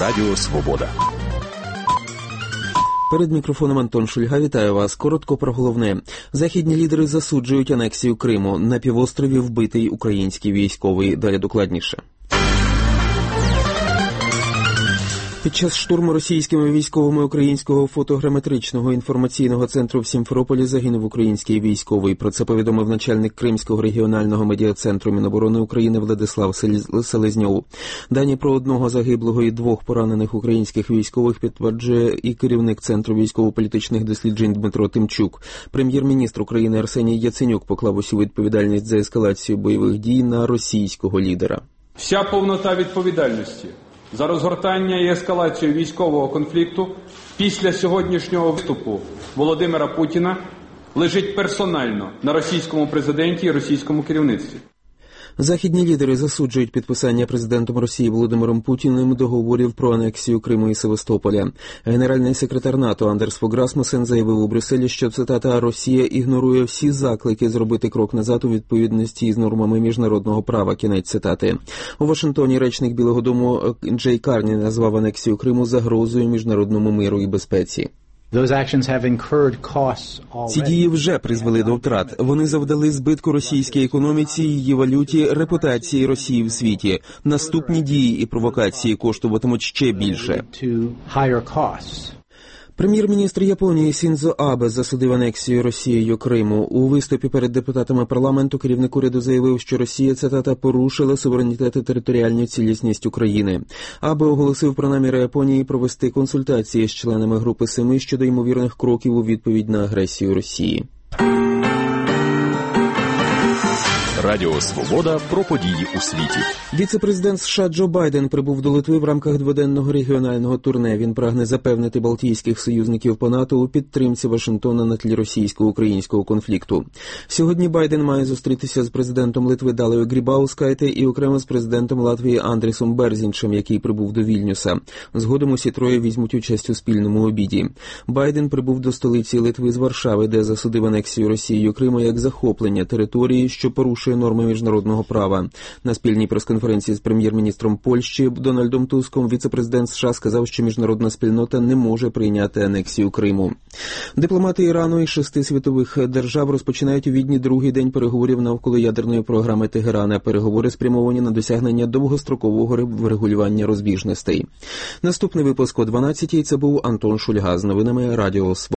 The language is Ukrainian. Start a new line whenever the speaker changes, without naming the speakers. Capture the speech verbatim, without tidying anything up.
Радіо Свобода.
Перед мікрофоном Антон Шульга. Вітаю вас. Коротко про головне. Західні лідери засуджують анексію Криму. На півострові вбитий український військовий. Далі докладніше. Під час штурму російськими військовими українського фотограметричного інформаційного центру в Сімферополі загинув український військовий. Про це повідомив начальник Кримського регіонального медіа-центру Міноборони України Владислав Селезньов. Дані про одного загиблого і двох поранених українських військових підтверджує і керівник Центру військово-політичних досліджень Дмитро Тимчук. Прем'єр-міністр України Арсеній Яценюк поклав усю відповідальність за ескалацію бойових дій на російського лідера.
Вся повнота відповідальності за розгортання і ескалацію військового конфлікту після сьогоднішнього виступу Володимира Путіна лежить персонально на російському президенті і російському керівництві.
Західні лідери засуджують підписання президентом Росії Володимиром Путіним договорів про анексію Криму і Севастополя. Генеральний секретар НАТО Андерс Фог Расмусен заявив у Брюсселі, що, цитата, «Росія ігнорує всі заклики зробити крок назад у відповідності із нормами міжнародного права», кінець цитати. У Вашингтоні речник Білого дому Джей Карні назвав анексію Криму загрозою міжнародному миру і безпеці. Ці дії вже призвели до втрат. Вони завдали збитку російській економіці, її валюті, репутації Росії в світі. Наступні дії і провокації коштуватимуть ще більше. Прем'єр-міністр Японії Сіндзо Абе засудив анексію Росією Криму. У виступі перед депутатами парламенту керівник уряду заявив, що Росія, цитата, порушила суверенітет і територіальну цілісність України. Абе оголосив про наміри Японії провести консультації з членами Групи Семи щодо ймовірних кроків у відповідь на агресію Росії.
Радіо Свобода про події у світі.
Віце-президент США Джо Байден прибув до Литви в рамках дводенного регіонального турне. Він прагне запевнити балтійських союзників по НАТО у підтримці Вашингтона на тлі російсько-українського конфлікту. Сьогодні Байден має зустрітися з президентом Литви Далею Грібаускайте і окремо з президентом Латвії Андрісом Берзінчем, який прибув до Вільнюса. Згодом усі троє візьмуть участь у спільному обіді. Байден прибув до столиці Литви з Варшави, де засудив анексію Росією Криму як захоплення території, що порушує норми міжнародного права. На спільній прес-конференції з прем'єр-міністром Польщі Дональдом Туском віце-президент США сказав, що міжнародна спільнота не може прийняти анексію Криму. Дипломати Ірану і шести світових держав розпочинають у Відні другий день переговорів навколо ядерної програми Тегерана. Переговори спрямовані на досягнення довгострокового врегулювання розбіжностей. Наступний випуск о дванадцятій. Це був Антон Шульга з новинами Радіо Свобода.